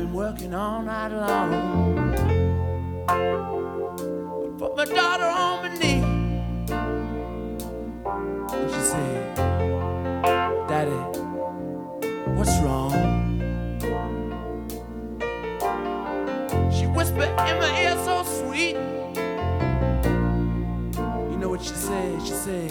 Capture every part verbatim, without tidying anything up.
been working all night long. I put my daughter on my knee, and she said, Daddy, what's wrong? She whispered in my ear so sweet. You know what she said? She said,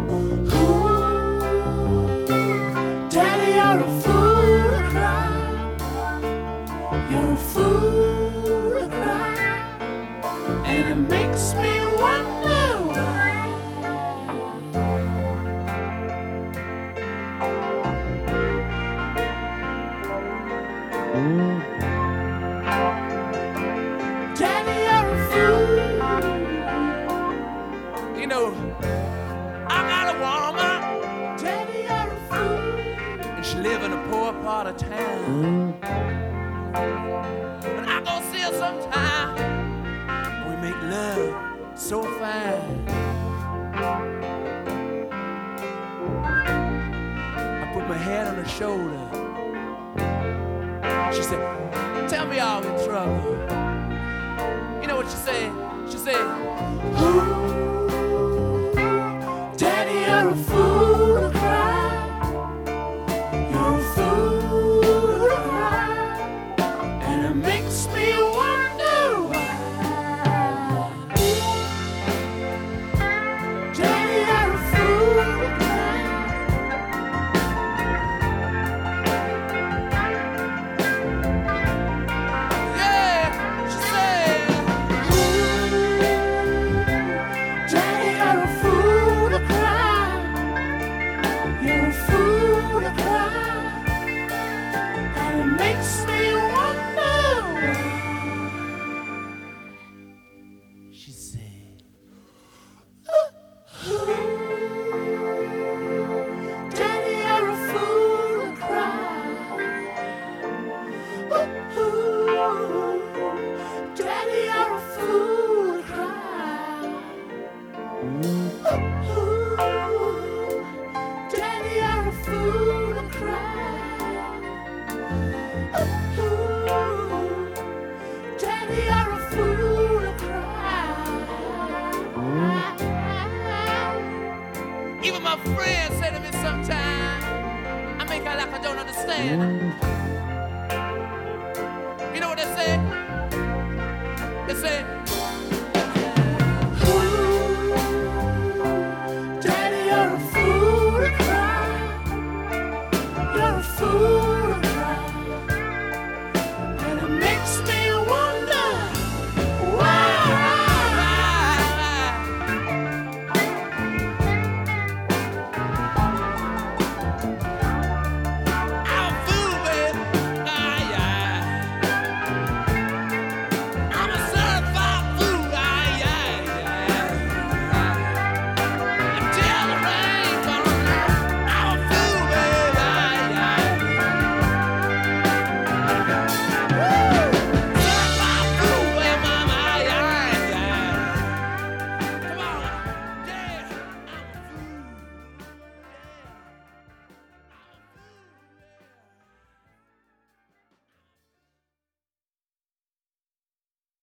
Daddy, you're a fool to cry. You're a fool to cry. And it makes me wonder why. Daddy, you're a fool. You know, I got a woman. Daddy, you're a fool. And she live in a poor part of town. But I go see her sometime. We make love so fine. I put my head on her shoulder. She said, tell me all in trouble. You know what she said? She said, Daddy, you're a fool to cry. You're a fool to cry. And it makes me wonder why. Daddy, you're a fool to cry. Yeah, she said, Daddy, you're a fool to cry. You're a fool to cry. And it makes me wonder why. She said, Daddy, you're a fool to cry. Daddy, you're a fool to cry. Daddy, you're a fool to cry. Daddy, you're a fool to cry. Even my friends say to me sometimes, I make out like I don't understand.